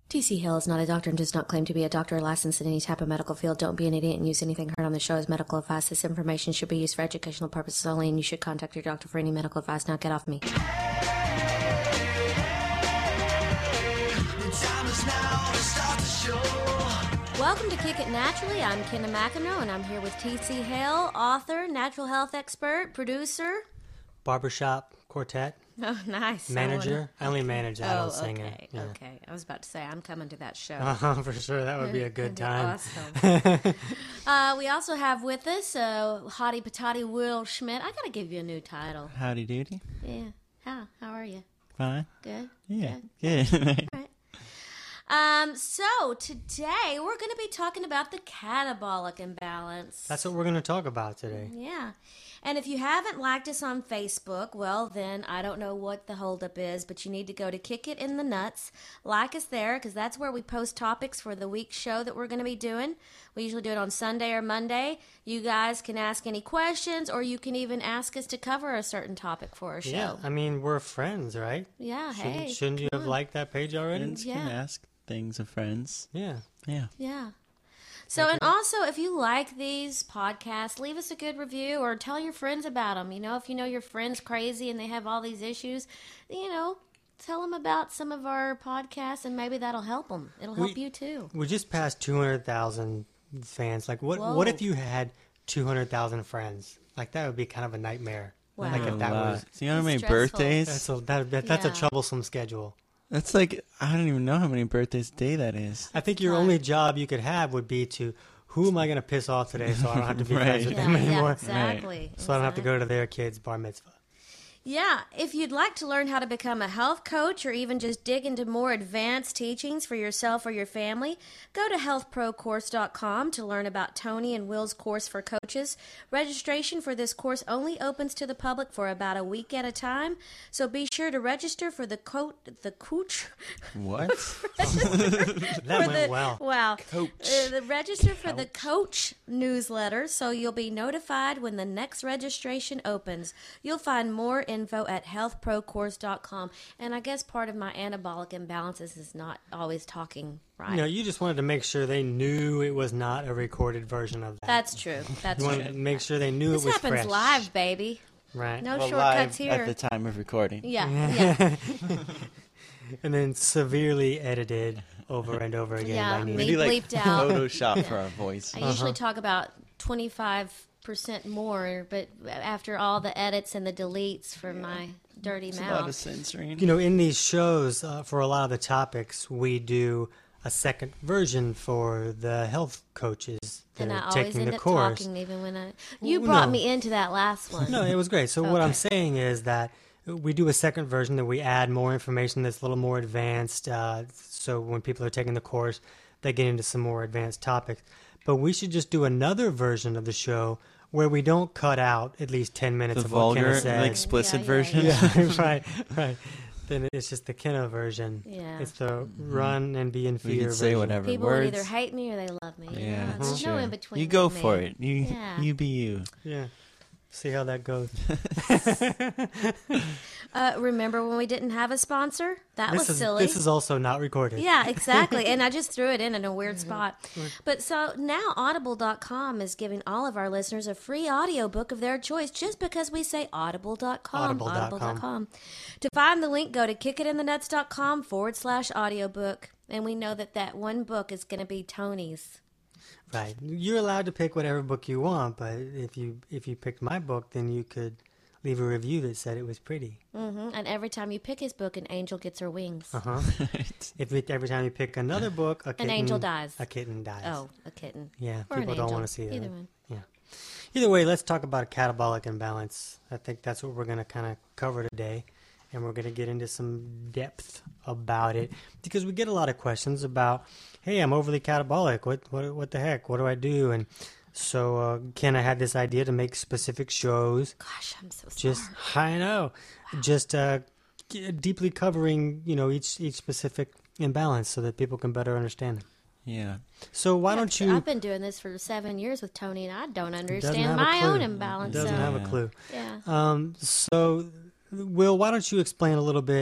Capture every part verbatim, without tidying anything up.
T C Hill is not a doctor and does not claim to be a doctor or licensed in any type of medical field. Don't be an idiot and use anything heard on the show as medical advice. This information should be used for educational purposes only, and you should contact your doctor for any medical advice. Now get off me. Welcome to Kick It Naturally. I'm Kenna McEnroe, and I'm here with T C Hill, author, natural health expert, producer. Barbershop quartet. Oh, nice. Manager. I, wanna... I only manage. I oh, don't sing okay, it. Yeah. Okay. I was about to say, I'm coming to that show. Uh-huh, for sure. That would be a good time. Awesome. uh, we also have with us uh, Hottie Patati Will Schmidt. I got to give you a new title. Howdy doody. Yeah. How? How are you? Fine. Good? Yeah. Good. Good. All right. Um, so today we're going to be talking about the catabolic imbalance. That's what we're going to talk about today. Yeah. And if you haven't liked us on Facebook, well, then I don't know what the holdup is, but you need to go to Kick It in the Nuts. Like us there, because that's where we post topics for the week's show that we're going to be doing. We usually do it on Sunday or Monday. You guys can ask any questions, or you can even ask us to cover a certain topic for our show. Yeah, I mean, we're friends, right? Yeah, shouldn't, hey. Shouldn't you have on. liked that page already? Friends Yeah. can ask things of friends. Yeah. Yeah. Yeah. So, and also, if you like these podcasts, leave us a good review or tell your friends about them. You know, if you know your friend's crazy and they have all these issues, you know, tell them about some of our podcasts and maybe that'll help them. It'll help We- you too. We just passed two hundred thousand fans. Like, what Whoa. What if you had two hundred thousand friends? Like, that would be kind of a nightmare. Wow. Like, A if that lot. was... So you know how many Stressful. birthdays? That's a, that, that, that's Yeah. a troublesome schedule. That's like, I don't even know how many birthdays a day that is. I think your Right. only job you could have would be to, who am I going to piss off today so I don't have to be Right. friends with Yeah, them yeah, anymore? exactly. So I don't have to go to their kid's bar mitzvah. Yeah, if you'd like to learn how to become a health coach or even just dig into more advanced teachings for yourself or your family, go to health pro course dot com to learn about Tony and Will's course for coaches. Registration for this course only opens to the public for about a week at a time, so be sure to register for the coach, the coach. What? That went the, well. Wow. Coach. Uh, the register for the coach newsletter so you'll be notified when the next registration opens. You'll find more info at health pro course dot com. And I guess part of my anabolic imbalances is not always talking right. You know, you just wanted to make sure they knew it was not a recorded version of that. That's true. That's You true. wanted to make sure they knew This it was happens fresh. live, baby. Right. No Well, shortcuts live here. at the time of recording. Yeah, yeah. And then severely edited over and over again Yeah, by me- Nina. We do like bleeped out. Photoshop for our voice. I usually talk about twenty-five percent more, but after all the edits and the deletes for my dirty It's a lot of mouth. censoring. You know, in these shows, uh, for a lot of the topics, we do a second version for the health coaches that And I are always taking end the up course. talking even when I... You Well, brought no. me into that last one. No, it was great. So what Okay. I'm saying is that we do a second version that we add more information that's a little more advanced. Uh, so when people are taking the course, they get into some more advanced topics. But we should just do another version of the show where we don't cut out at least ten minutes The of what Kenna vulgar, said. like explicit Yeah, yeah, version. yeah. right, right. Then it's just the Kenna version. Yeah. It's the run and be in We fear can say version. whatever People words. would either hate me or they love me. Yeah, Yeah, that's there's true. no in between. You go with me. for it. You Yeah. you be you. Yeah. See how that goes. Uh, remember when we didn't have a sponsor? That This was is silly. this is also not recorded. Yeah, exactly. And I just threw it in in a weird spot. But so now audible dot com is giving all of our listeners a free audiobook of their choice just because we say audible dot com. Audible dot com. audible dot com. To find the link, go to kickitinthenuts.com forward slash audiobook. And we know that that one book is going to be Tony's. Right. You're allowed to pick whatever book you want, but if you if you picked my book, then you could leave a review that said it was pretty. hmm And every time you pick his book, an angel gets her wings. Uh huh. if it, every time you pick another book, a kitten, angel dies. A kitten dies. Oh, a kitten. Yeah. Or an People don't angel. want to see that. Either one. Yeah. Either way, let's talk about a catabolic imbalance. I think that's what we're going to kind of cover today. And we're going to get into some depth about it because we get a lot of questions about, hey, I'm overly catabolic. What what what the heck? What do I do? And so uh, Ken, I had this idea to make specific shows. Gosh, I'm so sorry. Just I know, just uh, g- deeply covering you know each each specific imbalance so that people can better understand them. Yeah. So why Yeah, don't you? I've been doing this for seven years with Tony, and I don't Doesn't understand have a my clue. own imbalance. Doesn't so, have a Yeah. clue. yeah. Um, so, Will, why don't you explain a little bit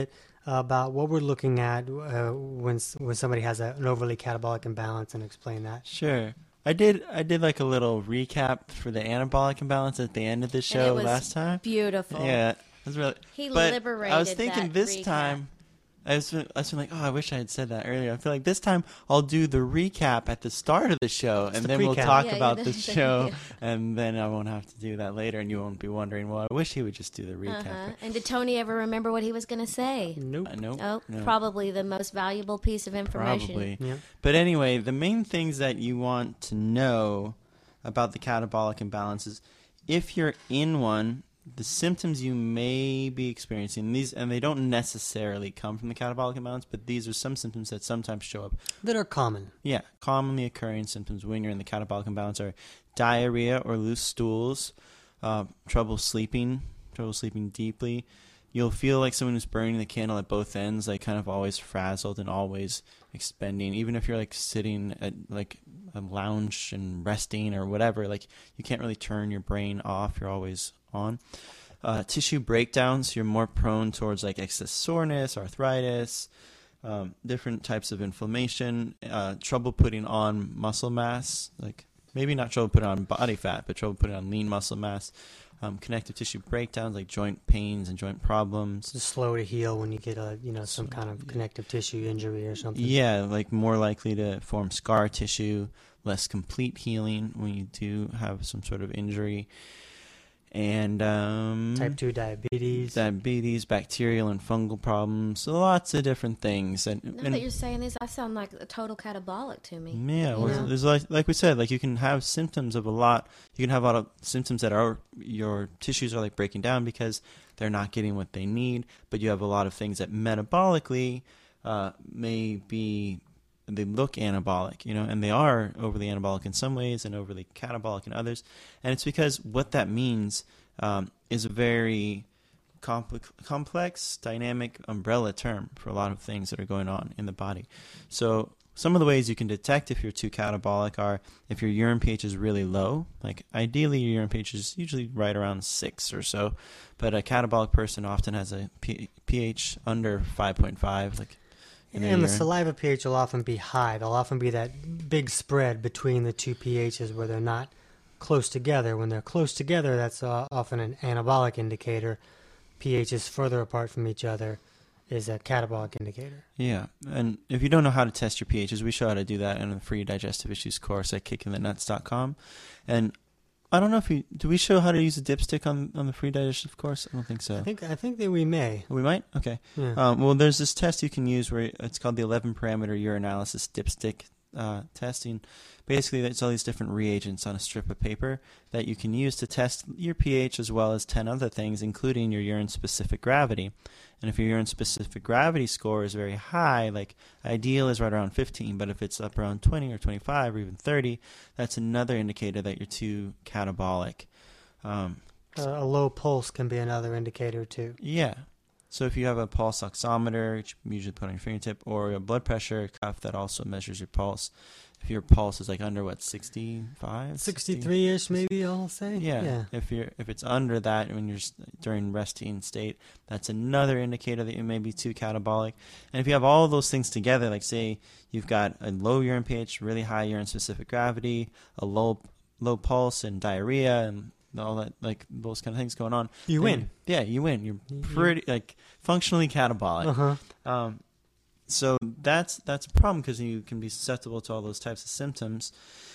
about what we're looking at uh, when when somebody has a, an overly catabolic imbalance and explain that. Sure. I did I did like a little recap for the anabolic imbalance at the end of the And show it was last time. beautiful. Yeah. It was really He but liberated I was thinking that this recap. time I was, I was feeling like, oh, I wish I had said that earlier. I feel like this time I'll do the recap at the start of the show, and the then we'll pre-cap. talk Yeah, about yeah, the the- show, yeah. and then I won't have to do that later, and you won't be wondering, well, I wish he would just do the recap. Uh-huh. And did Tony ever remember what he was going to say? Nope. Uh, nope. Oh, no. probably the most valuable piece of information. Probably. Yeah. But anyway, the main things that you want to know about the catabolic imbalance is if you're in one, the symptoms you may be experiencing, these, and they don't necessarily come from the catabolic imbalance, but these are some symptoms that sometimes show up. That are common. Yeah, commonly occurring symptoms when you're in the catabolic imbalance are diarrhea or loose stools, uh, trouble sleeping, trouble sleeping deeply. You'll feel like someone who's burning the candle at both ends, like kind of always frazzled and always expending. Even if you're like sitting at like a lounge and resting or whatever, like you can't really turn your brain off. You're always on. Uh, tissue breakdowns, you're more prone towards like excess soreness, arthritis, um, different types of inflammation, uh, trouble putting on muscle mass, like maybe not trouble putting on body fat, but trouble putting on lean muscle mass. Um, connective tissue breakdowns like joint pains and joint problems. It's slow to heal when you get a you know some kind of connective tissue injury or something. Yeah, like more likely to form scar tissue, less complete healing when you do have some sort of injury. And um, Type two diabetes. diabetes, bacterial and fungal problems, so lots of different things. And, Now and that you're saying this, I sound like a total catabolic to me. yeah, you well, know? there's like like we said, like you can have symptoms of a lot. You can have a lot of symptoms that are your tissues are like breaking down because they're not getting what they need. But you have a lot of things that metabolically uh, may be. They look anabolic, you know, and they are overly anabolic in some ways and overly catabolic in others. And it's because what that means um, is a very complex, complex, dynamic umbrella term for a lot of things that are going on in the body. So some of the ways you can detect if you're too catabolic are if your urine pH is really low. Like ideally your urine pH is usually right around six or so, but a catabolic person often has a P- pH under five point five, like in their And the urine. saliva pH will often be high. There'll often be that big spread between the two pHs where they're not close together. When they're close together, that's uh, often an anabolic indicator. pHs further apart from each other is a catabolic indicator. Yeah, and if you don't know how to test your pHs, we show how to do that in the free digestive issues course at kicking the nuts dot com. And I don't know if we do we show how to use a dipstick on, on the free digestive course? I don't think so. I think I think that we may. We might? Okay. Yeah. Um, well, there's this test you can use where it's called the eleven parameter urinalysis dipstick uh, testing. Basically, there's all these different reagents on a strip of paper that you can use to test your pH as well as ten other things, including your urine-specific gravity. And if your urine-specific gravity score is very high, like ideal is right around fifteen, but if it's up around twenty or twenty-five or even thirty, that's another indicator that you're too catabolic. Um, Uh, a low pulse can be another indicator too. yeah. So if you have a pulse oximeter, which you usually put on your fingertip, or a blood pressure cuff that also measures your pulse, if your pulse is like under what, sixty-five? sixty-three-ish maybe, I'll say. Yeah. Yeah. If you're if it's under that when you're s- during resting state, that's another indicator that you may be too catabolic. And if you have all those things together, like say you've got a low urine pH, really high urine specific gravity, a low low pulse and diarrhea and all that, like those kind of things going on, You then- win. Yeah, you win. You're pretty like functionally catabolic. Uh-huh. Um, so that's that's a problem because you can be susceptible to all those types of symptoms.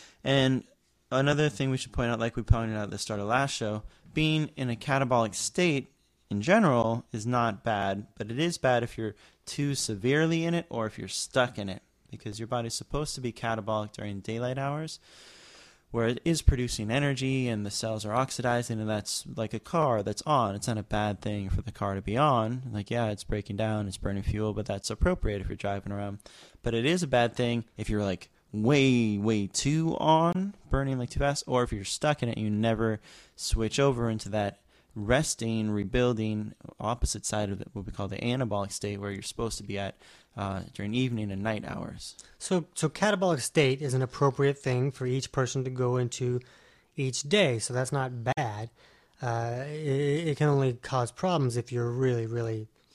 And another thing we should point out, like we pointed out at the start of last show, being in a catabolic state in general is not bad, but it is bad if you're too severely in it or if you're stuck in it, because your body's supposed to be catabolic during daylight hours, where it is producing energy and the cells are oxidizing, and that's like a car that's on. It's not a bad thing for the car to be on. Like, yeah, it's breaking down, it's burning fuel, but that's appropriate if you're driving around. But it is a bad thing if you're like way, way too on, burning like too fast, or if you're stuck in it and you never switch over into that resting, rebuilding, opposite side of it, what we call the anabolic state, where you're supposed to be at uh, during evening and night hours. So, so catabolic state is an appropriate thing for each person to go into each day. So that's not bad. Uh, it, it can only cause problems if you're really, really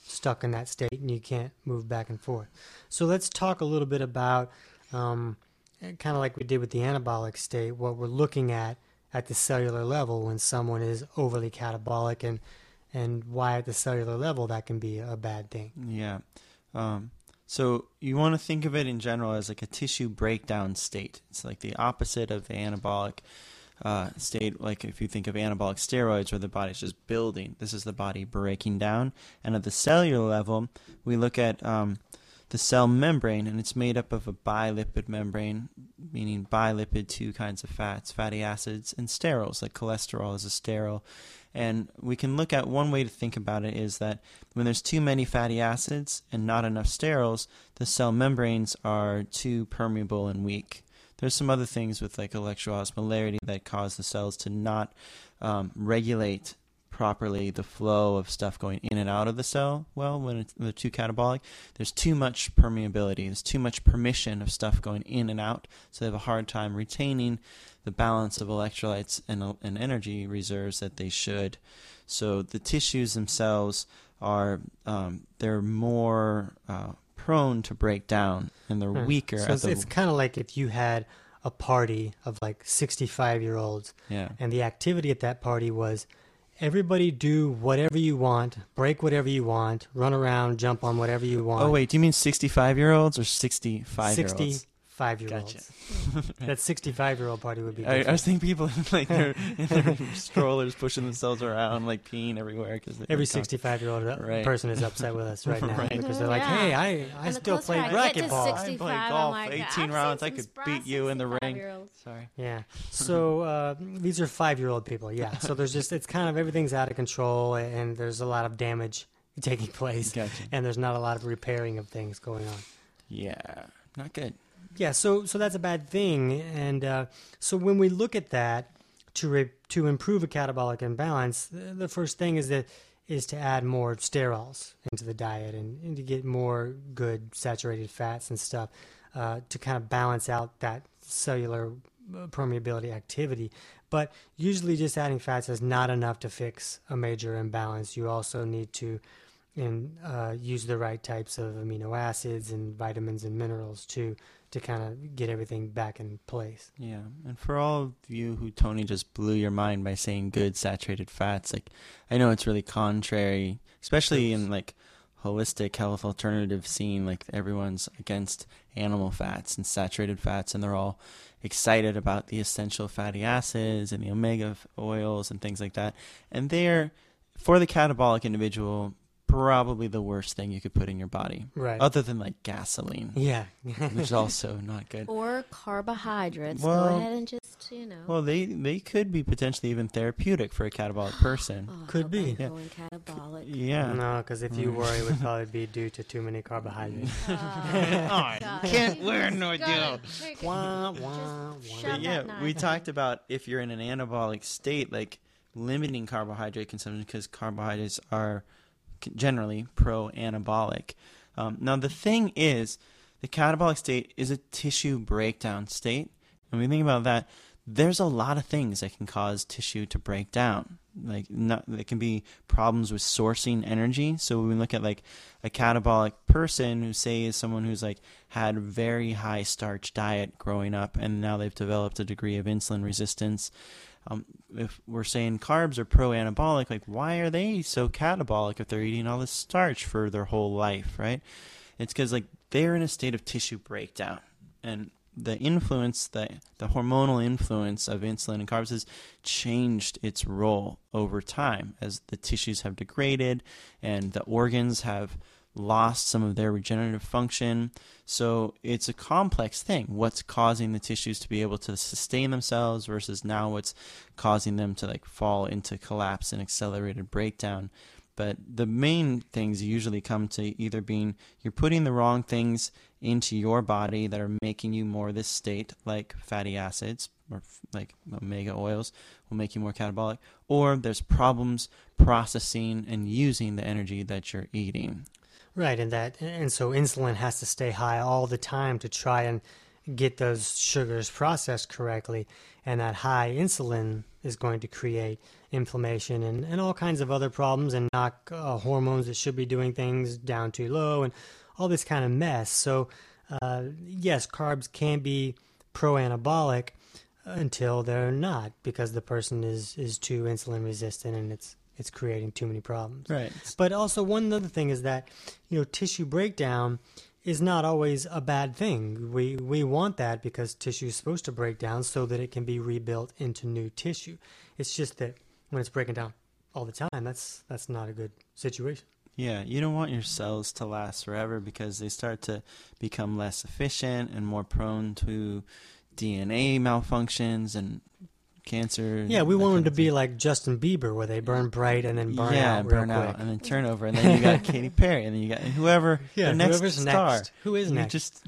stuck in that state and you can't move back and forth. So let's talk a little bit about, um, kind of like we did with the anabolic state, what we're looking at at the cellular level when someone is overly catabolic, and and why at the cellular level that can be a bad thing. Yeah. Um, so you want to think of it in general as like a tissue breakdown state. It's like the opposite of the anabolic uh, state. Like if you think of anabolic steroids where the body's just building, this is the body breaking down. And at the cellular level, we look at um, the cell membrane, and it's made up of a bilipid membrane, meaning bilipid, two kinds of fats, fatty acids, and sterols, like cholesterol is a sterol. And we can look at one way to think about it is that when there's too many fatty acids and not enough sterols, the cell membranes are too permeable and weak. There's some other things with like electroosmolarity that cause the cells to not um, regulate properly the flow of stuff going in and out of the cell. Well, when it's, they're too catabolic, there's too much permeability. There's too much permission of stuff going in and out, so they have a hard time retaining the balance of electrolytes and, and energy reserves that they should. So the tissues themselves are um, they're more uh, prone to break down, and they're Hmm. weaker. So at it's, the, it's kind of like if you had a party of like sixty-five-year-olds, yeah. and the activity at that party was everybody do whatever you want, break whatever you want, run around, jump on whatever you want. Oh wait, do you mean sixty-five-year-olds or sixty-five-year-olds? sixty-five-year-olds. Gotcha. That sixty-five-year-old party would be I, I different. was thinking people like they're in their strollers pushing themselves around, like peeing everywhere because Every sixty-five-year-old Right. person is upset with us right now Right. because they're like, Yeah. "Hey, I, I And the still closer play I get to racquetball." sixty- I play I'm golf, like, eighteen I've rounds. seen I could some beat you in the ring. sixty-five-year-olds. Sorry. Yeah. So uh, these are five-year-old people. Yeah. So there's just it's kind of everything's out of control, and there's a lot of damage taking place, Gotcha. and there's not a lot of repairing of things going on. Yeah, not good. Yeah, so so that's a bad thing, and uh, so when we look at that to re- to improve a catabolic imbalance, the, the first thing is that is to add more sterols into the diet and, and to get more good saturated fats and stuff uh, to kind of balance out that cellular permeability activity. But usually, just adding fats is not enough to fix a major imbalance. You also need to and uh, use the right types of amino acids and vitamins and minerals too, to kind of get everything back in place. Yeah, and for all of you who Tony just blew your mind by saying good saturated fats, like I know it's really contrary, especially in like holistic health alternative scene, like everyone's against animal fats and saturated fats, and they're all excited about the essential fatty acids and the omega oils and things like that. And they're, for the catabolic individual, probably the worst thing you could put in your body, Right. other than like gasoline, Yeah. which is also not good. Or carbohydrates. Well- Go ahead and just, you know. Well, they they could be potentially even therapeutic for a catabolic person. Oh, I could hope be. I'm Yeah. going catabolic. Yeah. No, because if you Mm. were, it would probably be due to too many carbohydrates. Oh, I God. can't You wear just no gotta deal. take it. Wah, wah, wah. Shove But that yeah, knife we in. talked about if you're in an anabolic state, like limiting carbohydrate consumption because carbohydrates are c- generally pro-anabolic. Um, now, the thing is, the catabolic state is a tissue breakdown state. And when we think about that, there's a lot of things that can cause tissue to break down. Like, not, there can be problems with sourcing energy. So when we look at like a catabolic person who say is someone who's like had a very high starch diet growing up, and now they've developed a degree of insulin resistance. Um, if we're saying carbs are pro-anabolic, like why are they so catabolic if they're eating all this starch for their whole life, right? It's because like they're in a state of tissue breakdown, and the influence, the the hormonal influence of insulin and carbs has changed its role over time as the tissues have degraded and the organs have lost some of their regenerative function. So it's a complex thing. What's causing the tissues to be able to sustain themselves versus now what's causing them to like fall into collapse and accelerated breakdown. But the main things usually come to either being you're putting the wrong things into your body that are making you more this state, like fatty acids or f- like omega oils will make you more catabolic, or there's problems processing and using the energy that you're eating. Right, and that and so insulin has to stay high all the time to try and get those sugars processed correctly, and that high insulin is going to create inflammation and, and all kinds of other problems and knock uh, hormones that should be doing things down too low and all this kind of mess. So, uh, yes, carbs can be pro-anabolic until they're not, because the person is, is too insulin resistant and it's it's creating too many problems. Right. But also one other thing is that, you know, tissue breakdown is not always a bad thing. We we want that because tissue is supposed to break down so that it can be rebuilt into new tissue. It's just that when it's breaking down all the time, that's that's not a good situation. Yeah, you don't want your cells to last forever because they start to become less efficient and more prone to D N A malfunctions and cancer. Yeah, we that want them kind to of be thing. like Justin Bieber, where they burn bright and then burn yeah, out real burn quick. out and then turn over, and then you got Katy Perry, and then you got whoever Yeah, the next whoever's star. next. Who is You next? Just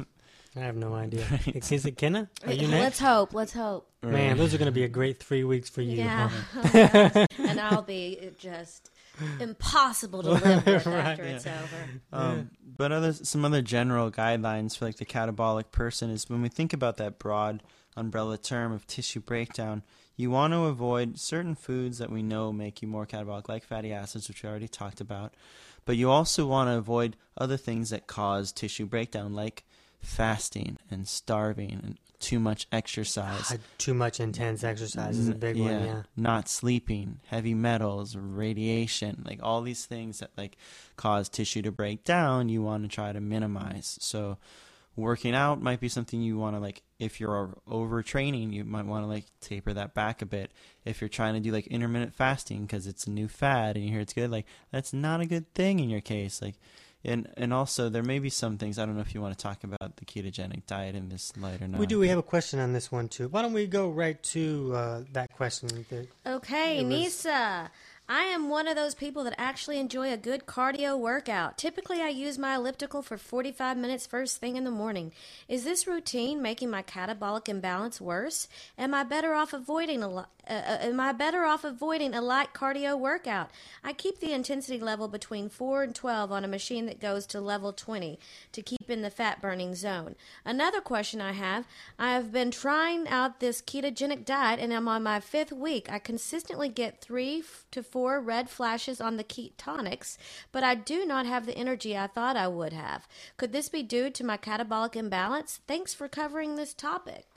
I have no idea. Right. Is it Kenna? Are you Let's next? hope. Let's hope. Man, those are going to be a great three weeks for you. Yeah. Oh, gosh. And I'll be just impossible to live with Right. after it's over. Um, but other some other general guidelines for like the catabolic person is when we think about that broad umbrella term of tissue breakdown, you want to avoid certain foods that we know make you more catabolic, like fatty acids, which we already talked about. But you also want to avoid other things that cause tissue breakdown, like fasting and starving and too much exercise. Ah, too much intense exercise is a big yeah, one, yeah. Not sleeping, heavy metals, radiation, like all these things that like cause tissue to break down, you want to try to minimize. So working out might be something you want to like, if you're overtraining, you might want to like taper that back a bit. If you're trying to do like intermittent fasting because it's a new fad and you hear it's good, like that's not a good thing in your case. Like, And and also there may be some things, I don't know if you want to talk about the ketogenic diet in this light or not. We do. We have a question on this one, too. Why don't we go right to uh, that question? That Okay, It was- Nisa. I am one of those people that actually enjoy a good cardio workout. Typically, I use my elliptical for forty-five minutes first thing in the morning. Is this routine making my catabolic imbalance worse? Am I better off avoiding a li- uh, uh, am I better off avoiding a light cardio workout? I keep the intensity level between four and twelve on a machine that goes to level twenty to keep in the fat burning zone. Another question I have, I have been trying out this ketogenic diet and I'm on my fifth week. I consistently get three to four red flashes on the ketonics, but I do not have the energy I thought I would have. Could this be due to my catabolic imbalance? Thanks for covering this topic.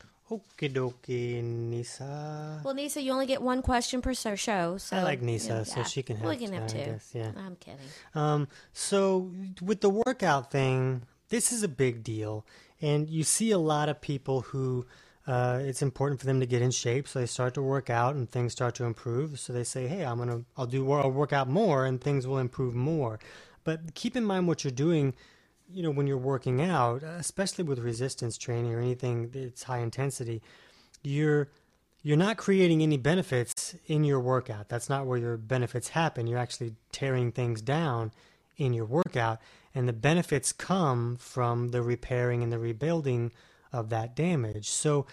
Okie dokie, Nisa. Well, Nisa, you only get one question per so- show. So I like Nisa, you know, so yeah. she can have We can have I two. guess, yeah. I'm kidding. Um, so with the workout thing, this is a big deal, and you see a lot of people who uh, it's important for them to get in shape, so they start to work out and things start to improve. So they say, "Hey, I'm gonna, I'll do, I'll work out more, and things will improve more." But keep in mind what you're doing. You know, when you're working out, especially with resistance training or anything that's high intensity, you're you're not creating any benefits in your workout. That's not where your benefits happen. You're actually tearing things down in your workout, and the benefits come from the repairing and the rebuilding of that damage. So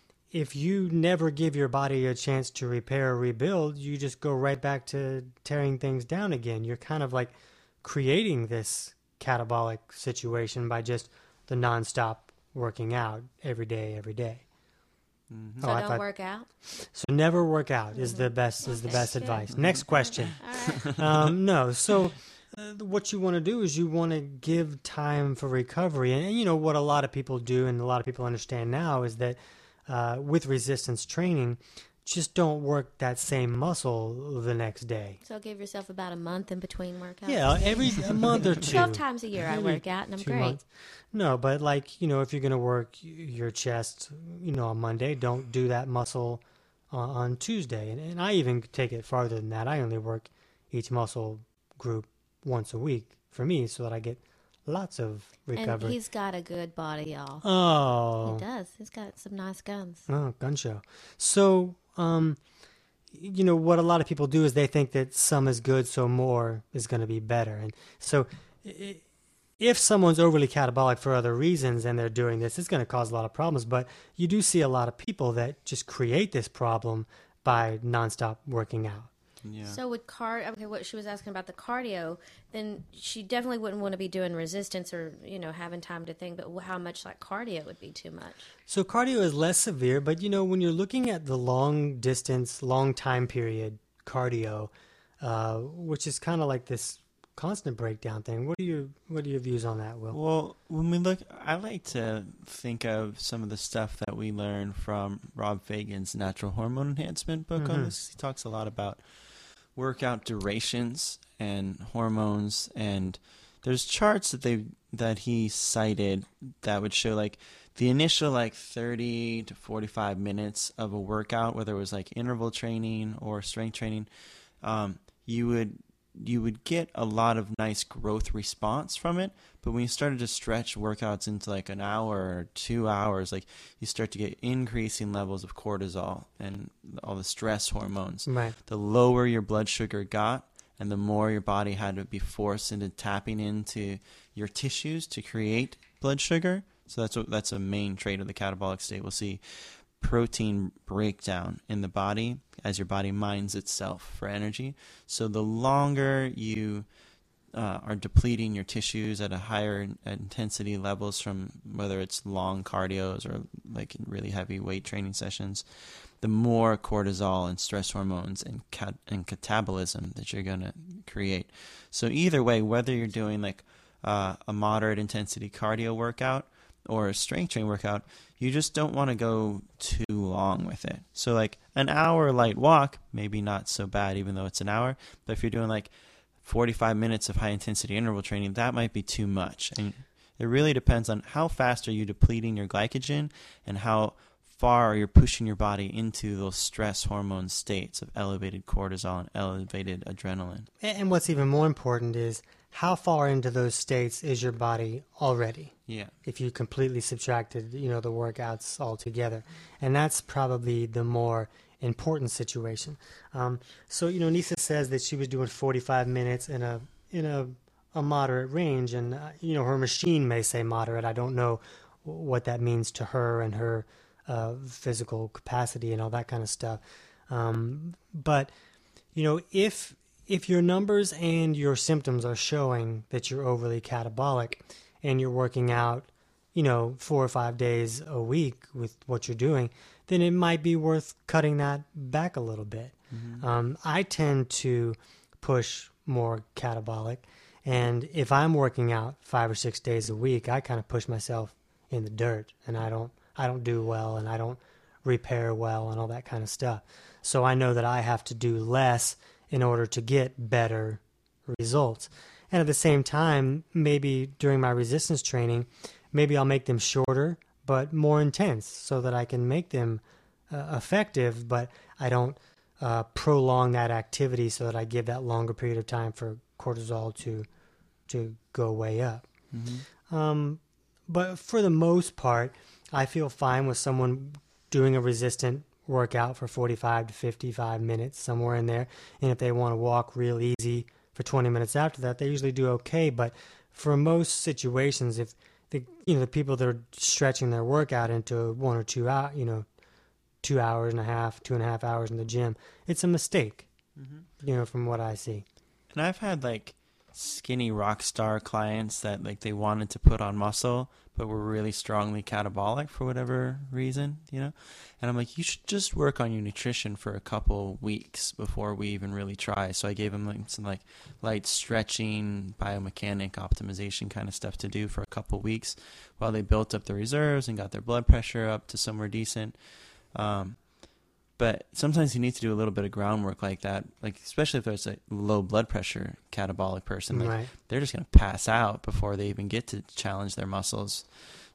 if you never give your body a chance to repair or rebuild, you just go right back to tearing things down again. You're kind of like creating this catabolic situation by just the nonstop working out every day, every day. Mm-hmm. So Oh, I don't thought- work out. So never work out is the best is the best Okay. advice. Next question. All right. Um, no, so uh, what you want to do is you want to give time for recovery, and, and you know what a lot of people do, and a lot of people understand now is that uh, with resistance training, just don't work that same muscle the next day. So give yourself about a month in between workouts. Yeah, every a month or two. Twelve times a year I Maybe work out and I'm two great. months. No, but like, you know, if you're going to work y- your chest, you know, on Monday, don't do that muscle on, on Tuesday. And, and I even take it farther than that. I only work each muscle group once a week for me so that I get lots of And recovery. he's got a good body, y'all. Oh. He does. He's got some nice guns. Oh, gun show. So, um, you know, what a lot of people do is they think that some is good, so more is going to be better. And so i- if someone's overly catabolic for other reasons and they're doing this, it's going to cause a lot of problems. But you do see a lot of people that just create this problem by nonstop working out. Yeah. So with card, okay, what she was asking about the cardio, then she definitely wouldn't want to be doing resistance or, you know, having time to think, but how much like cardio would be too much? So cardio is less severe, but you know, when you're looking at the long distance, long time period cardio, uh, which is kind of like this constant breakdown thing. What are your what are your views on that, Will? Well, when we look, I like to think of some of the stuff that we learned from Rob Fagan's Natural Hormone Enhancement book Mm-hmm. on this. He talks a lot about workout durations and hormones, and there's charts that they that he cited that would show like the initial like thirty to forty-five minutes of a workout, whether it was like interval training or strength training, um, you would you would get a lot of nice growth response from it. But when you started to stretch workouts into like an hour or two hours, like you start to get increasing levels of cortisol and all the stress hormones. Right. The lower your blood sugar got, and the more your body had to be forced into tapping into your tissues to create blood sugar. So that's what, that's a main trait of the catabolic state. We'll see protein breakdown in the body as your body mines itself for energy. So the longer you uh, are depleting your tissues at a higher intensity levels from whether it's long cardios or like really heavy weight training sessions, the more cortisol and stress hormones and cat- and catabolism that you're going to create. So either way, whether you're doing like uh, a moderate intensity cardio workout or a strength training workout, you just don't want to go too long with it. So like an hour light walk, maybe not so bad even though it's an hour, but if you're doing like forty-five minutes of high intensity interval training, that might be too much. And it really depends on how fast are you depleting your glycogen and how far you're pushing your body into those stress hormone states of elevated cortisol and elevated adrenaline. And what's even more important is how far into those states is your body already? Yeah. If you completely subtracted, you know, the workouts altogether. And that's probably the more important situation. Um, so, you know, Nisa says that she was doing forty-five minutes in a in a, a moderate range. And, uh, you know, her machine may say moderate. I don't know what that means to her and her uh, physical capacity and all that kind of stuff. Um, but, you know, if... If your numbers and your symptoms are showing that you're overly catabolic and you're working out, you know, four or five days a week with what you're doing, then it might be worth cutting that back a little bit. Mm-hmm. Um, I tend to push more catabolic, and if I'm working out five or six days a week, I kind of push myself in the dirt, and I don't, I don't do well, and I don't repair well, and all that kind of stuff. So I know that I have to do less in order to get better results. And at the same time, maybe during my resistance training, maybe I'll make them shorter but more intense so that I can make them uh, effective, but I don't uh, prolong that activity so that I give that longer period of time for cortisol to to go way up. Mm-hmm. Um, but for the most part, I feel fine with someone doing a resistant workout for forty-five to fifty-five minutes, somewhere in there. And if they want to walk real easy for twenty minutes after that, they usually do okay. But for most situations, if the you know the people that are stretching their workout into one or two out, you know, two hours and a half, two and a half hours in the gym, it's a mistake. Mm-hmm. You know, from what I see. And I've had like skinny rock star clients that like they wanted to put on muscle but were really strongly catabolic for whatever reason, you know? And I'm like, you should just work on your nutrition for a couple weeks before we even really try. So I gave them like some like light stretching, biomechanic optimization kind of stuff to do for a couple weeks while they built up the reserves and got their blood pressure up to somewhere decent. Um, But sometimes you need to do a little bit of groundwork like that, like especially if there's a low blood pressure catabolic person. Like Right. They're just going to pass out before they even get to challenge their muscles.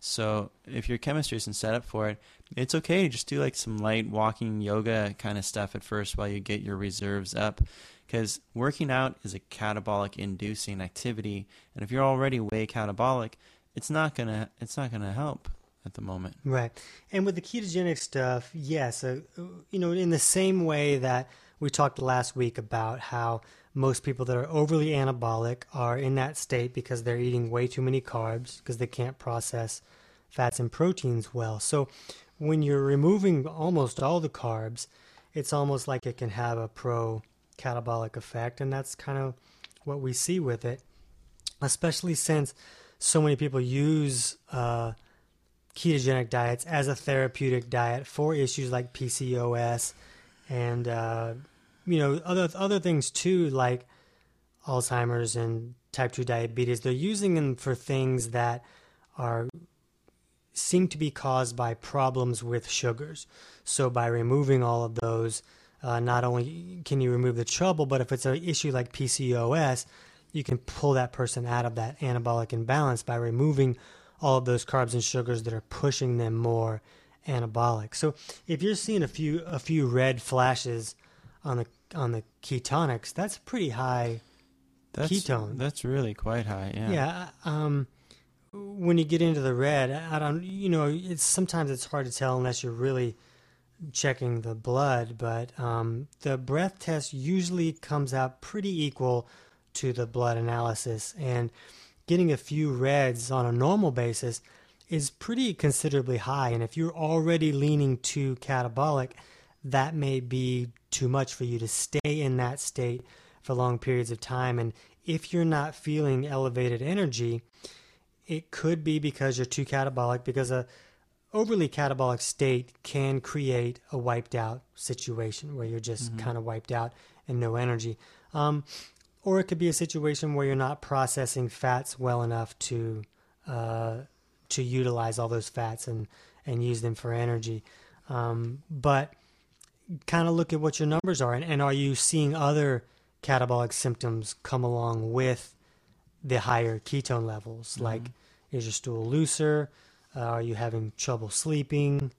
So if your chemistry isn't set up for it, it's okay to just do like some light walking yoga kind of stuff at first while you get your reserves up. Because working out is a catabolic inducing activity. And if you're already way catabolic, it's not going to it's not going to help at the moment. Right. And with the ketogenic stuff, yes, uh, you know, in the same way that we talked last week about how most people that are overly anabolic are in that state because they're eating way too many carbs because they can't process fats and proteins well. So when you're removing almost all the carbs, it's almost like it can have a pro catabolic effect, and that's kind of what we see with it, especially since so many people use uh, ketogenic diets as a therapeutic diet for issues like P C O S and uh, you know other other things too, like Alzheimer's and type two diabetes. They're using them for things that are seem to be caused by problems with sugars. So by removing all of those, uh, not only can you remove the trouble, but if it's an issue like P C O S, you can pull that person out of that anabolic imbalance by removing all of those carbs and sugars that are pushing them more anabolic. So if you're seeing a few a few red flashes on the on the ketonics, that's pretty high that's, ketone. That's really quite high. Yeah. Yeah. Um, when you get into the red, I don't. You know, it's sometimes it's hard to tell unless you're really checking the blood. But um, the breath test usually comes out pretty equal to the blood analysis, and getting a few reds on a normal basis is pretty considerably high. And if you're already leaning to catabolic, that may be too much for you to stay in that state for long periods of time. And if you're not feeling elevated energy, it could be because you're too catabolic, because a overly catabolic state can create a wiped out situation where you're just mm-hmm. kind of wiped out and no energy. Um, or it could be a situation where you're not processing fats well enough to uh, to utilize all those fats and, and use them for energy. Um, but kind of look at what your numbers are, and, and are you seeing other catabolic symptoms come along with the higher ketone levels? Mm-hmm. Like, is your stool looser? Uh, are you having trouble sleeping?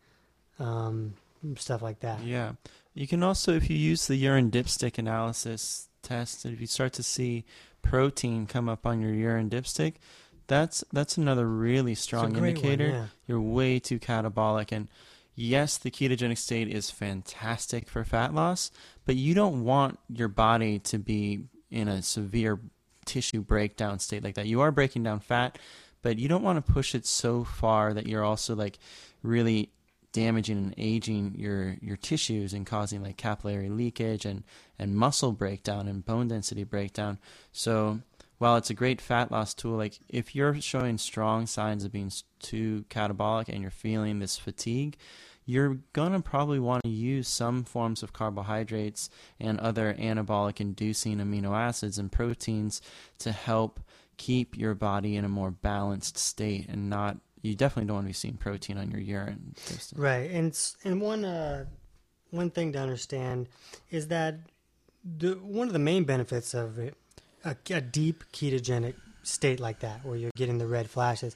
Um, stuff like that. Yeah. You can also, if you use the urine dipstick analysis test, if you start to see protein come up on your urine dipstick, that's that's another really strong indicator. One, yeah. You're way too catabolic. And yes, the ketogenic state is fantastic for fat loss, but you don't want your body to be in a severe tissue breakdown state like that. You are breaking down fat, but you don't want to push it so far that you're also like really damaging and aging your, your tissues and causing like capillary leakage and, and muscle breakdown and bone density breakdown. So while it's a great fat loss tool, like if you're showing strong signs of being too catabolic and you're feeling this fatigue, you're going to probably want to use some forms of carbohydrates and other anabolic inducing amino acids and proteins to help keep your body in a more balanced state, and not, you definitely don't want to be seeing protein on your urine. Right. And and one uh, one thing to understand is that the one of the main benefits of it, a, a deep ketogenic state like that, where you're getting the red flashes,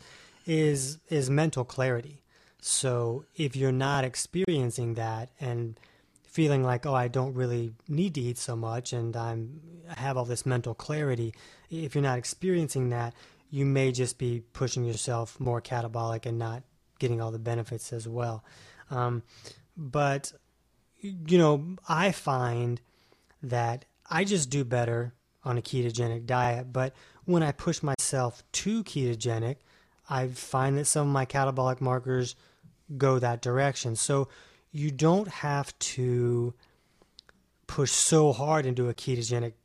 is is mental clarity. So if you're not experiencing that and feeling like, oh, I don't really need to eat so much and I'm I have all this mental clarity, if you're not experiencing that, you may just be pushing yourself more catabolic and not getting all the benefits as well. Um, but, you know, I find that I just do better on a ketogenic diet, but when I push myself too ketogenic, I find that some of my catabolic markers go that direction. So you don't have to push so hard into a ketogenic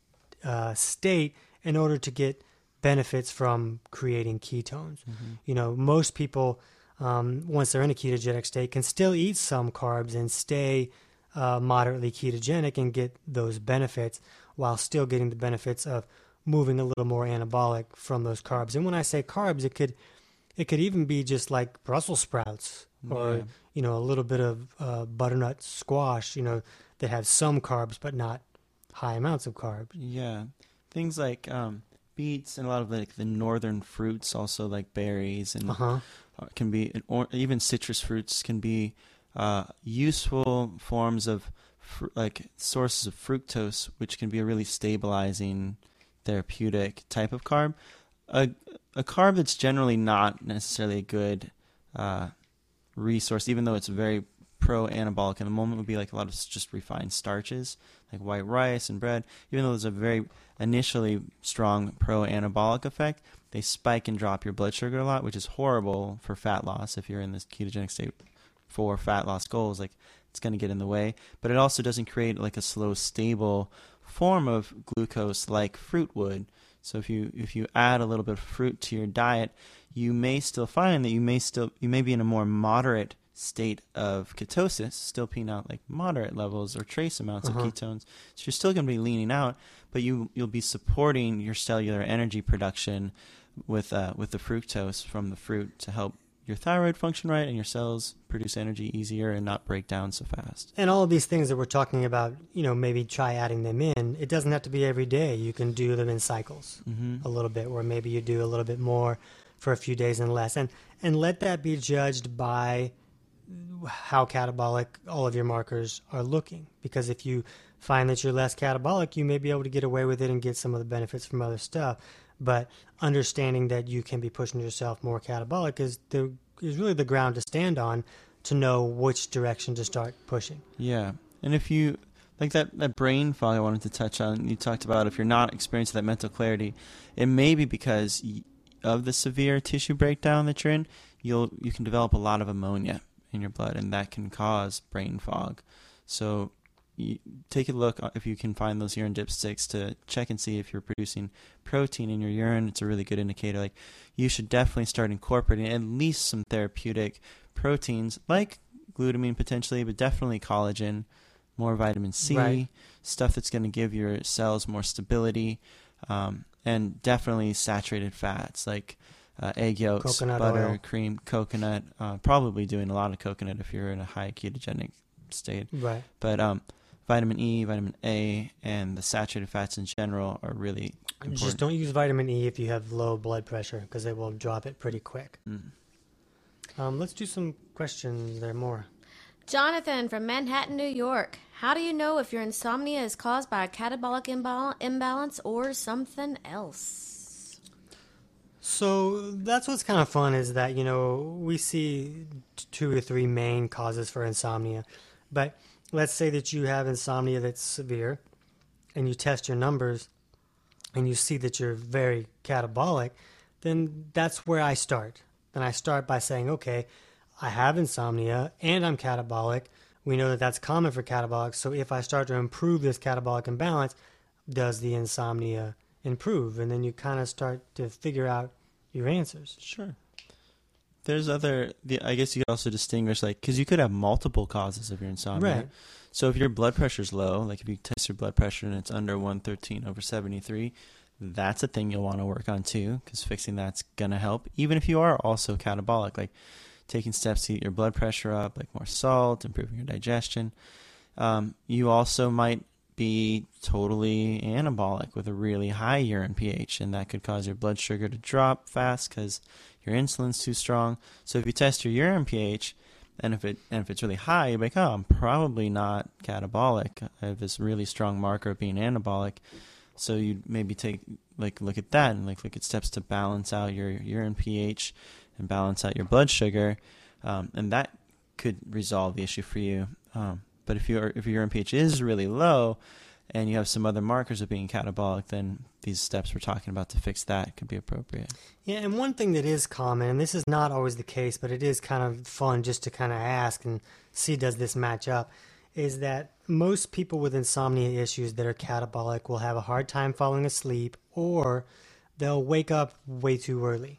uh, state in order to get benefits from creating ketones. Mm-hmm. You know, most people, um, once they're in a ketogenic state, can still eat some carbs and stay uh, moderately ketogenic and get those benefits while still getting the benefits of moving a little more anabolic from those carbs. And when I say carbs, it could it could even be just like Brussels sprouts or, yeah. you know, a little bit of uh, butternut squash, you know, that have some carbs but not high amounts of carbs. Yeah. Things like um, beets and a lot of like the northern fruits, also like berries and uh-huh. can be, or even citrus fruits can be uh, useful forms of fr- like sources of fructose, which can be a really stabilizing therapeutic type of carb. A, a carb that's generally not necessarily a good uh, resource, even though it's very pro-anabolic in the moment, would be like a lot of just refined starches, like white rice and bread. Even though there's a very initially strong pro-anabolic effect, they spike and drop your blood sugar a lot, which is horrible for fat loss. If you're in this ketogenic state for fat loss goals, like it's going to get in the way. But it also doesn't create like a slow, stable form of glucose like fruit would. So if you if you add a little bit of fruit to your diet, you may still find that you may still you may be in a more moderate state of ketosis, still peeing out like moderate levels or trace amounts uh-huh. of ketones. So you're still going to be leaning out, but you you'll be supporting your cellular energy production with uh, with the fructose from the fruit to help your thyroid function right and your cells produce energy easier and not break down so fast. And all of these things that we're talking about, you know, maybe try adding them in. It doesn't have to be every day. You can do them in cycles mm-hmm. a little bit, where maybe you do a little bit more for a few days and less. And and let that be judged by how catabolic all of your markers are looking. Because if you find that you're less catabolic, you may be able to get away with it and get some of the benefits from other stuff. But understanding that you can be pushing yourself more catabolic is the is really the ground to stand on to know which direction to start pushing. Yeah. And if you, like that, that brain fog I wanted to touch on, you talked about if you're not experiencing that mental clarity, it may be because of the severe tissue breakdown that you're in, you'll you can develop a lot of ammonia in your blood, and that can cause brain fog. So you take a look if you can find those urine dipsticks to check and see if you're producing protein in your urine. It's a really good indicator. Like, you should definitely start incorporating at least some therapeutic proteins like glutamine potentially, but definitely collagen, more vitamin C, right. stuff that's going to give your cells more stability, um, and definitely saturated fats like uh, egg yolks, coconut butter, oil. cream, coconut. Uh, probably doing a lot of coconut if you're in a high ketogenic state. Right. But um, vitamin E, vitamin A, and the saturated fats in general are really important. Just don't use vitamin E if you have low blood pressure, because it will drop it pretty quick. Mm. Um, let's do some questions there more. Jonathan from Manhattan, New York. How do you know if your insomnia is caused by a catabolic imbal- imbalance or something else? So that's what's kind of fun is that, you know, we see two or three main causes for insomnia. But let's say that you have insomnia that's severe and you test your numbers and you see that you're very catabolic, then that's where I start. Then I start by saying, okay, I have insomnia and I'm catabolic. We know that that's common for catabolic. So if I start to improve this catabolic imbalance, does the insomnia improve? And then you kind of start to figure out your answers. Sure. There's other, I guess you could also distinguish, like, because you could have multiple causes of your insomnia. Right. So if your blood pressure's low, like if you test your blood pressure and it's under one thirteen over seventy-three, that's a thing you'll want to work on too, because fixing that's going to help, even if you are also catabolic, like taking steps to get your blood pressure up, like more salt, improving your digestion. Um, you also might be totally anabolic with a really high urine pH, and that could cause your blood sugar to drop fast because your insulin's too strong. So if you test your urine pH, and if it and if it's really high, you're like, oh, I'm probably not catabolic. I have this really strong marker of being anabolic. So you maybe take like look at that and like look at steps to balance out your urine pH and balance out your blood sugar, um, and that could resolve the issue for you. Um, but if your if your urine pH is really low, and you have some other markers of being catabolic, then these steps we're talking about to fix that could be appropriate. Yeah, and one thing that is common, and this is not always the case, but it is kind of fun just to kind of ask and see does this match up, is that most people with insomnia issues that are catabolic will have a hard time falling asleep, or they'll wake up way too early.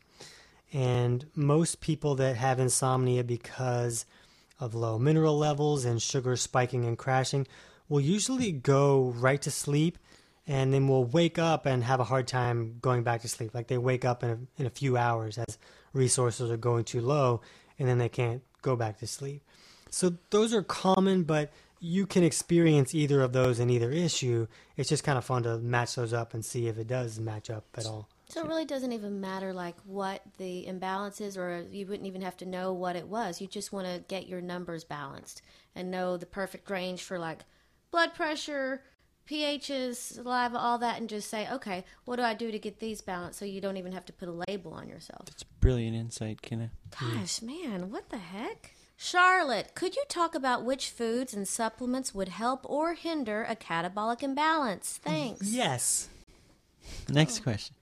And most people that have insomnia because of low mineral levels and sugar spiking and crashing will usually go right to sleep, and then will wake up and have a hard time going back to sleep. Like they wake up in a, in a few hours as resources are going too low, and then they can't go back to sleep. So those are common, but you can experience either of those in either issue. It's just kind of fun to match those up and see if it does match up at all. So it really doesn't even matter like what the imbalance is, or you wouldn't even have to know what it was. You just want to get your numbers balanced and know the perfect range for like blood pressure, pHs, saliva, all that, and just say, okay, what do I do to get these balanced so you don't even have to put a label on yourself? That's brilliant insight, Kenna. Gosh, man, what the heck? Charlotte, could you talk about which foods and supplements would help or hinder a catabolic imbalance? Thanks. Yes. Next oh. question.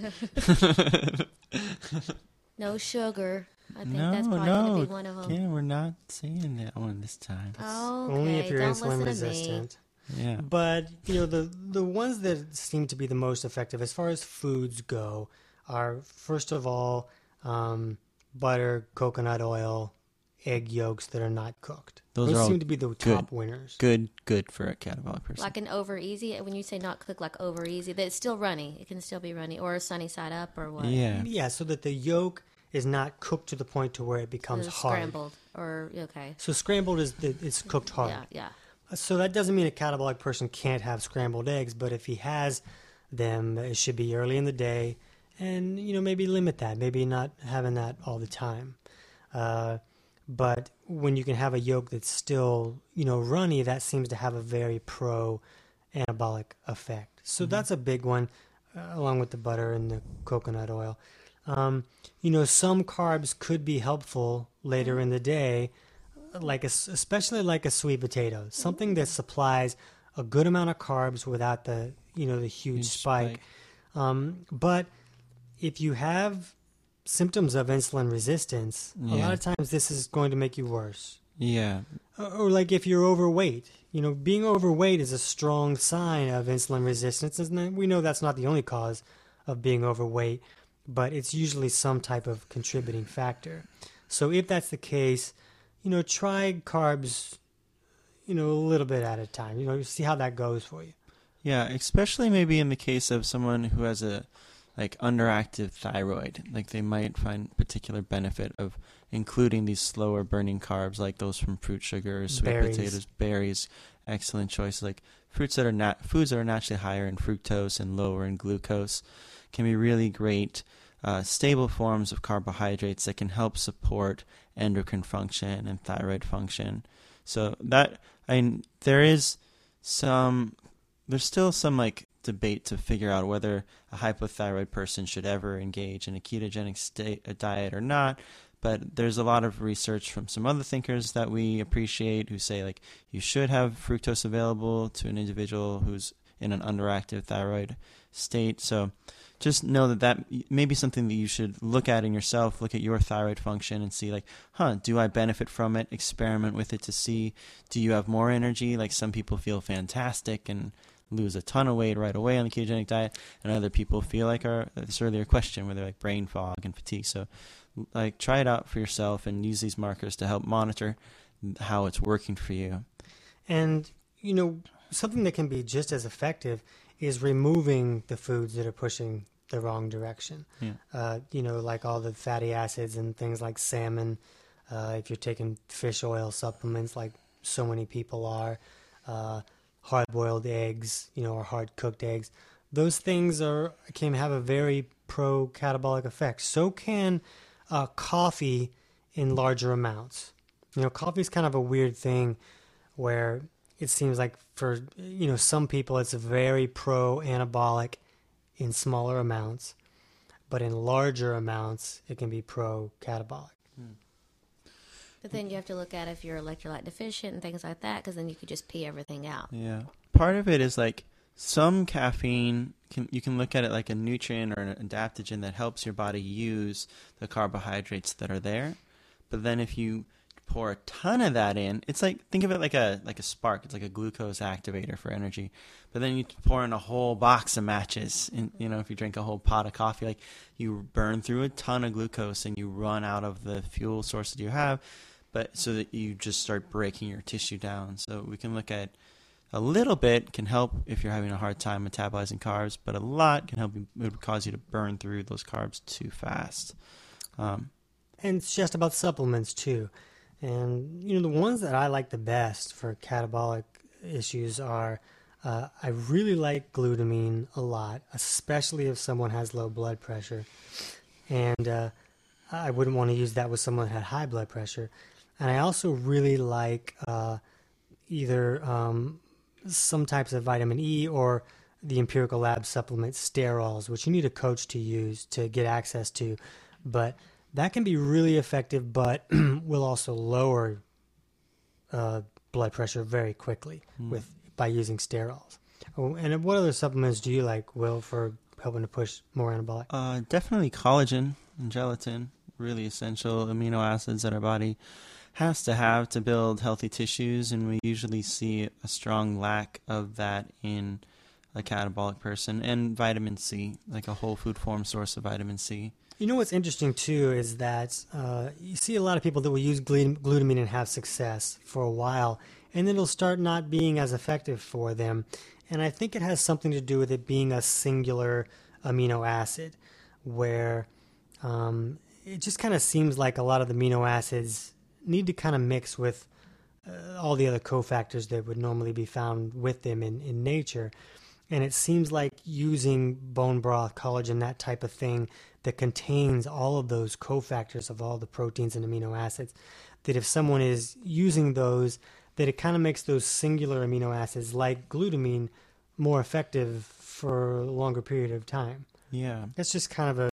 No sugar. I think no, that's probably no, going to be one of them. Kenna, we're not saying that one this time. Oh, okay. Only if you're don't insulin listen resistant. Yeah. But, you know, the, the ones that seem to be the most effective as far as foods go are, first of all, um, butter, coconut oil, egg yolks that are not cooked. Those, Those are all seem to be the top winners. Good, good for a catabolic person. Like an over easy, when you say not cooked, like over easy, that it's still runny. It can still be runny, or a sunny side up, or what? Yeah. Yeah, so that the yolk is not cooked to the point to where it becomes It's hard. scrambled, or okay. So scrambled is the, it's cooked hard. Yeah, yeah. So that doesn't mean a catabolic person can't have scrambled eggs, but if he has them, it should be early in the day, and you know maybe limit that, maybe not having that all the time. Uh, but when you can have a yolk that's still you know runny, that seems to have a very pro anabolic effect. So mm-hmm. that's a big one, uh, along with the butter and the coconut oil. Um, you know, some carbs could be helpful later in the day. Like a, especially like a sweet potato, something that supplies a good amount of carbs without the you know the huge, huge spike. spike. Um, but if you have symptoms of insulin resistance, yeah. a lot of times this is going to make you worse. Yeah. Or, or like if you're overweight, you know, being overweight is a strong sign of insulin resistance, and we know that's not the only cause of being overweight, but it's usually some type of contributing factor. So if that's the case, you know, try carbs, you know, a little bit at a time. You know, see how that goes for you. Yeah, especially maybe in the case of someone who has a, like, underactive thyroid. Like, they might find particular benefit of including these slower burning carbs, like those from fruit sugar, sweet berries. potatoes, berries. Excellent choice. Like, fruits that are nat- foods that are naturally higher in fructose and lower in glucose can be really great Uh, stable forms of carbohydrates that can help support endocrine function and thyroid function. So that, I mean, there is some, there's still some like debate to figure out whether a hypothyroid person should ever engage in a ketogenic state, a diet or not. But there's a lot of research from some other thinkers that we appreciate who say like you should have fructose available to an individual who's in an underactive thyroid state. So just know that that may be something that you should look at in yourself, look at your thyroid function and see like, huh, do I benefit from it? Experiment with it to see, do you have more energy? Like some people feel fantastic and lose a ton of weight right away on the ketogenic diet, and other people feel like our, this earlier question where they're like brain fog and fatigue. So like try it out for yourself and use these markers to help monitor how it's working for you. And, you know, something that can be just as effective is removing the foods that are pushing the wrong direction. Yeah. Uh, you know, like all the fatty acids and things like salmon, uh, if you're taking fish oil supplements like so many people are, uh, hard-boiled eggs, you know, or hard-cooked eggs. Those things are can have a very pro-catabolic effect. So can uh, coffee in larger amounts. You know, coffee is kind of a weird thing where it seems like for, you know, some people it's very pro-anabolic in smaller amounts, but in larger amounts it can be pro-catabolic. Hmm. But then you have to look at if you're electrolyte deficient and things like that, because then you could just pee everything out. Yeah. Part of it is like some caffeine, can, you can look at it like a nutrient or an adaptogen that helps your body use the carbohydrates that are there. But then if you pour a ton of that in, it's like, think of it like a like a spark. It's like a glucose activator for energy. But then you pour in a whole box of matches. And, you know, if you drink a whole pot of coffee, like you burn through a ton of glucose and you run out of the fuel source that you have. But so that you just start breaking your tissue down. So we can look at a little bit can help if you're having a hard time metabolizing carbs, but a lot can help you, it would cause you to burn through those carbs too fast. Um, and it's just about supplements too. And, you know, the ones that I like the best for catabolic issues are, uh, I really like glutamine a lot, especially if someone has low blood pressure. And uh, I wouldn't want to use that with someone that had high blood pressure. And I also really like uh, either um, some types of vitamin E or the Empirical Lab supplement sterols, which you need a coach to use to get access to. But that can be really effective, but will also lower uh, blood pressure very quickly mm. with by using sterols. Oh, and what other supplements do you like, Will, for helping to push more anabolic? Uh, definitely collagen and gelatin, really essential amino acids that our body has to have to build healthy tissues, and we usually see a strong lack of that in a catabolic person. And vitamin C, like a whole food form source of vitamin C. You know what's interesting too is that uh, you see a lot of people that will use glut- glutamine and have success for a while, and then it'll start not being as effective for them. And I think it has something to do with it being a singular amino acid, where um, it just kind of seems like a lot of the amino acids need to kind of mix with uh, all the other cofactors that would normally be found with them in, in nature. And it seems like using bone broth, collagen, that type of thing that contains all of those cofactors of all the proteins and amino acids, that if someone is using those, that it kind of makes those singular amino acids like glutamine more effective for a longer period of time. Yeah. That's just kind of a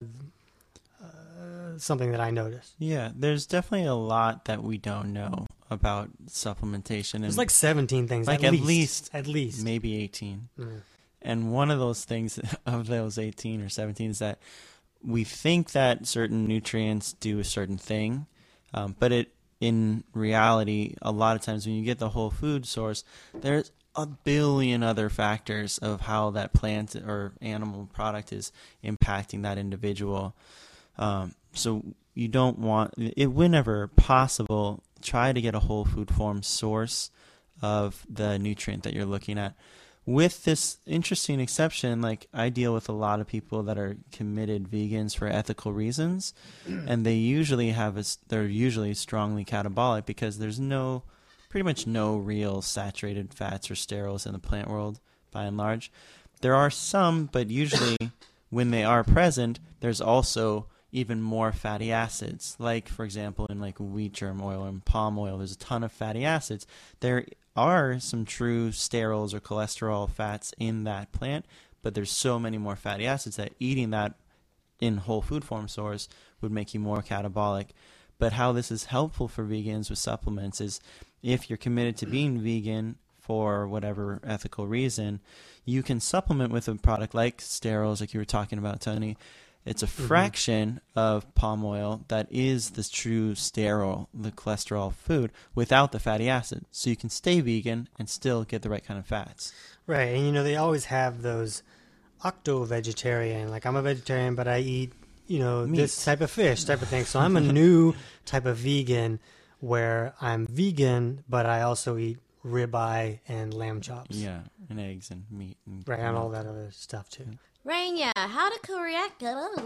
uh, something that I noticed. Yeah, there's definitely a lot that we don't know about supplementation. And There's like seventeen things, like at, at least, least, At least. maybe eighteen. Mm. And one of those things of those eighteen or seventeen is that we think that certain nutrients do a certain thing, um, but it in reality, a lot of times when you get the whole food source, there's a billion other factors of how that plant or animal product is impacting that individual. Um, so you don't want, it whenever possible, try to get a whole food form source of the nutrient that you're looking at. With this interesting exception, like I deal with a lot of people that are committed vegans for ethical reasons, and they usually have a, they're usually strongly catabolic because there's no, pretty much no real saturated fats or sterols in the plant world by and large. There are some, but usually when they are present, there's also even more fatty acids. Like for example, in like wheat germ oil and palm oil, there's a ton of fatty acids. There are some true sterols or cholesterol fats in that plant, but there's so many more fatty acids that eating that in whole food form source would make you more catabolic. But how this is helpful for vegans with supplements is if you're committed to being vegan for whatever ethical reason, you can supplement with a product like sterols, like you were talking about, Tony. It's a fraction mm-hmm. of palm oil that is the true sterol, the cholesterol food, without the fatty acid. So you can stay vegan and still get the right kind of fats. Right, and you know, they always have those octo-vegetarian, like I'm a vegetarian, but I eat, you know, Meat. this type of fish, type of thing. So I'm a new type of vegan where I'm vegan, but I also eat ribeye and lamb chops. Yeah, and eggs and meat. And right, and all that other stuff too. Rania, how to correct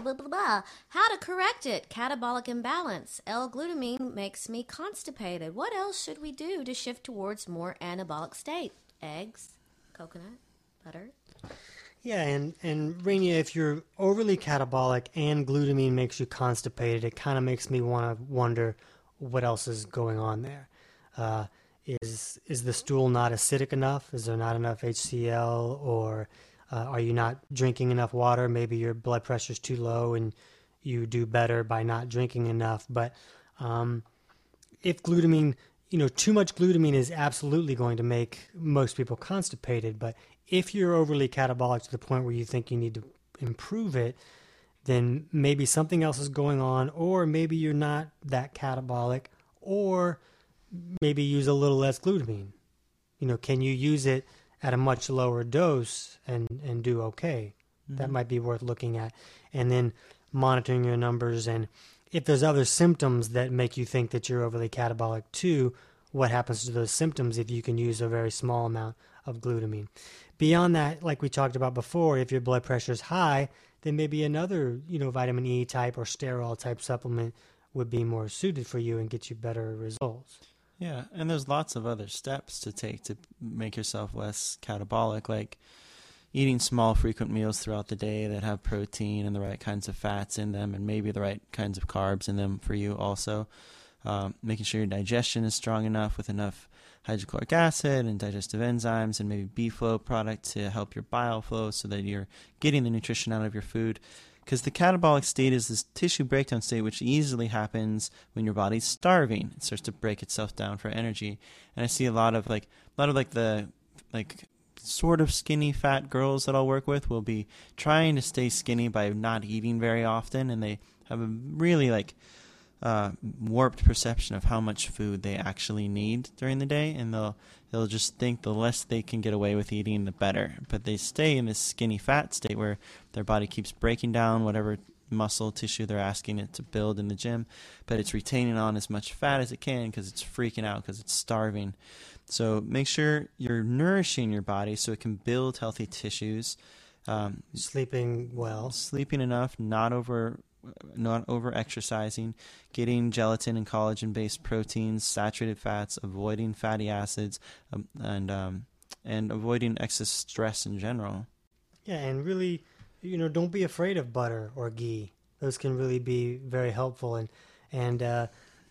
how to correct it? Catabolic imbalance. L-glutamine makes me constipated. What else should we do to shift towards more anabolic state? Eggs, coconut, butter. Yeah, and and Rania, if you're overly catabolic and glutamine makes you constipated, it kind of makes me want to wonder what else is going on there. Uh, is is the stool not acidic enough? Is there not enough H C L, or Uh, are you not drinking enough water? Maybe your blood pressure is too low and you do better by not drinking enough. But um, if glutamine, you know, too much glutamine is absolutely going to make most people constipated. But if you're overly catabolic to the point where you think you need to improve it, then maybe something else is going on, or maybe you're not that catabolic, or maybe use a little less glutamine. You know, can you use it at a much lower dose and, and do okay? Mm-hmm. That might be worth looking at. And then monitoring your numbers. And if there's other symptoms that make you think that you're overly catabolic too, what happens to those symptoms if you can use a very small amount of glutamine? Beyond that, like we talked about before, if your blood pressure is high, then maybe another, you know, vitamin E type or sterol type supplement would be more suited for you and get you better results. Yeah, and there's lots of other steps to take to make yourself less catabolic, like eating small, frequent meals throughout the day that have protein and the right kinds of fats in them, and maybe the right kinds of carbs in them for you also. Um, making sure your digestion is strong enough with enough hydrochloric acid and digestive enzymes, and maybe B-Flow product to help your bile flow so that you're getting the nutrition out of your food. Because the catabolic state is this tissue breakdown state which easily happens when your body's starving. It starts to break itself down for energy. And I see a lot of like a lot of like the like sort of skinny fat girls that I'll work with will be trying to stay skinny by not eating very often, and they have a really like uh, warped perception of how much food they actually need during the day, and they'll they'll just think the less they can get away with eating, the better. But they stay in this skinny fat state where their body keeps breaking down whatever muscle tissue they're asking it to build in the gym, but it's retaining on as much fat as it can because it's freaking out, because it's starving. So make sure you're nourishing your body so it can build healthy tissues. Um, Sleeping well. Sleeping enough, not over not over exercising, getting gelatin and collagen based proteins, saturated fats, avoiding fatty acids, um, and um, and avoiding excess stress in general. Yeah, and really, you know, don't be afraid of butter or ghee. Those can really be very helpful. And, and uh,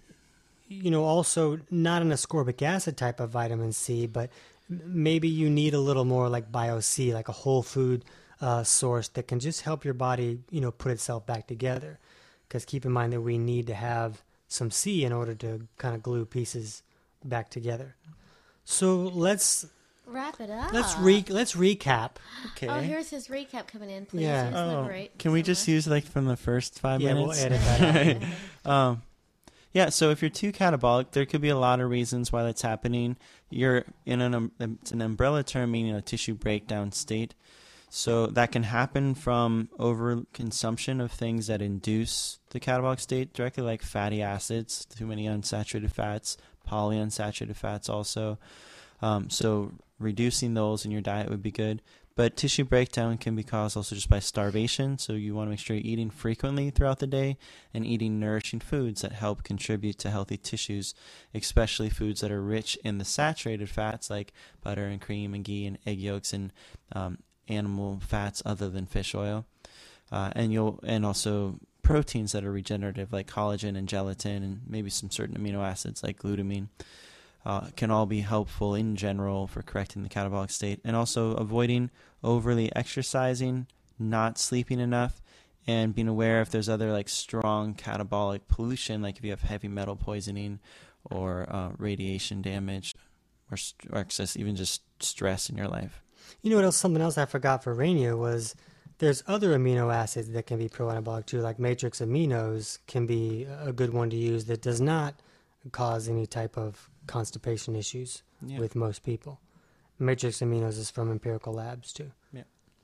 you know, also not an ascorbic acid type of vitamin C, but maybe you need a little more like Bio-C, like a whole food uh, source that can just help your body, you know, put itself back together. Because keep in mind that we need to have some C in order to kind of glue pieces back together. So let's... Wrap it up. Let's re let's recap. Okay. Oh, here's his recap coming in. Please, Yeah. yes, Oh, liberate can we just somewhere. use like from the first five Yeah, minutes? we'll edit that out. um, yeah. So if you're too catabolic, there could be a lot of reasons why that's happening. You're in an um, it's an umbrella term meaning a tissue breakdown state. So that can happen from overconsumption of things that induce the catabolic state directly, like fatty acids, too many unsaturated fats, polyunsaturated fats also. Um, so reducing those in your diet would be good. But tissue breakdown can be caused also just by starvation. So you want to make sure you're eating frequently throughout the day and eating nourishing foods that help contribute to healthy tissues, especially foods that are rich in the saturated fats like butter and cream and ghee and egg yolks and um, animal fats other than fish oil. Uh, and you'll and also proteins that are regenerative like collagen and gelatin and maybe some certain amino acids like glutamine. Uh, can all be helpful in general for correcting the catabolic state, and also avoiding overly exercising, not sleeping enough, and being aware if there's other like strong catabolic pollution, like if you have heavy metal poisoning or uh, radiation damage or, st- or excess, even just stress in your life. You know what else? Something else I forgot for Rainier was there's other amino acids that can be pro-anabolic too, like matrix aminos can be a good one to use that does not cause any type of constipation issues Yeah. with most people. Matrix aminos is from empirical labs too. Yeah.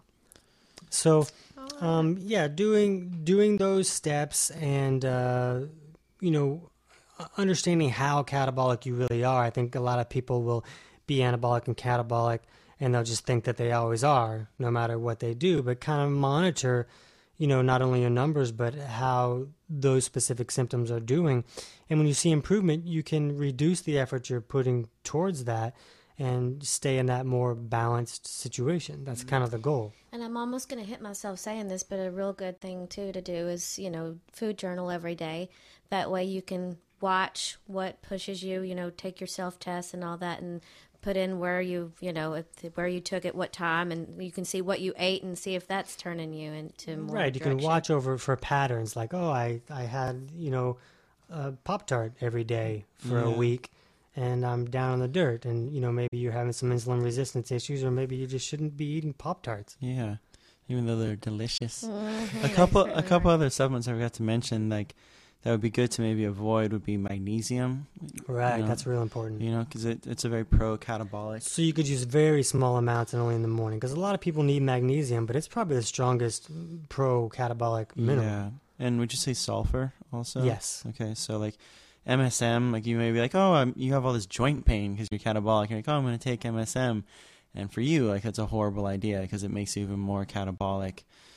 So, um, yeah, doing doing those steps and uh, you know, understanding how catabolic you really are. I think a lot of people will be anabolic and catabolic, and they'll just think that they always are, no matter what they do. But kind of monitor, you know, not only your numbers, but how those specific symptoms are doing. And when you see improvement, you can reduce the effort you're putting towards that and stay in that more balanced situation. That's kind of the goal. And I'm almost going to hit myself saying this, but a real good thing, too, to do is, you know, food journal every day. That way you can watch what pushes you, you know, take your self-test and all that and put in where you, you know, if, where you took it, what time, and you can see what you ate and see if that's turning you into more Right, you can direction. watch over for patterns like, oh, I, I had, you know, a Pop-Tart every day for a Yeah. week, and I'm down in the dirt, and, you know, maybe you're having some insulin resistance issues, or maybe you just shouldn't be eating Pop-Tarts. Yeah, even though they're delicious. Mhm, A couple, they a certainly couple are. other supplements I forgot to mention, like that would be good to maybe avoid would be magnesium. Right, you know, that's real important. You know, because it, it's a very pro-catabolic. So you could use very small amounts and only in the morning, because a lot of people need magnesium, but it's probably the strongest pro-catabolic mineral. Yeah, and would you say sulfur also? Yes. Okay, so like M S M, like you may be like, oh, I'm, you have all this joint pain because you're catabolic. You're like, oh, I'm going to take M S M, and for you, like that's a horrible idea because it makes you even more catabolic.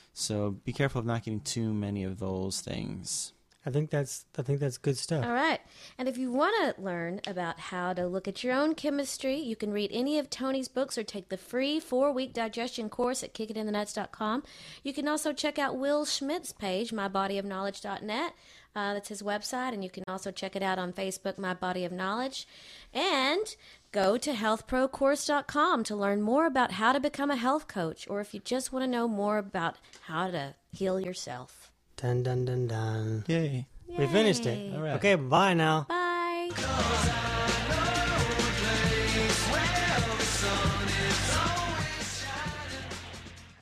So be careful of not getting too many of those things. I think that's I think that's good stuff. All right. And if you want to learn about how to look at your own chemistry, you can read any of Tony's books or take the free four-week digestion course at kick it in the nuts dot com. You can also check out Will Schmidt's page, my body of knowledge dot net. Uh, that's his website, and you can also check it out on Facebook, My Body of Knowledge. And go to health pro course dot com to learn more about how to become a health coach, or if you just want to know more about how to heal yourself. Dun dun dun dun. Yay. We finished it. Yay. All right. Okay, bye now. Bye.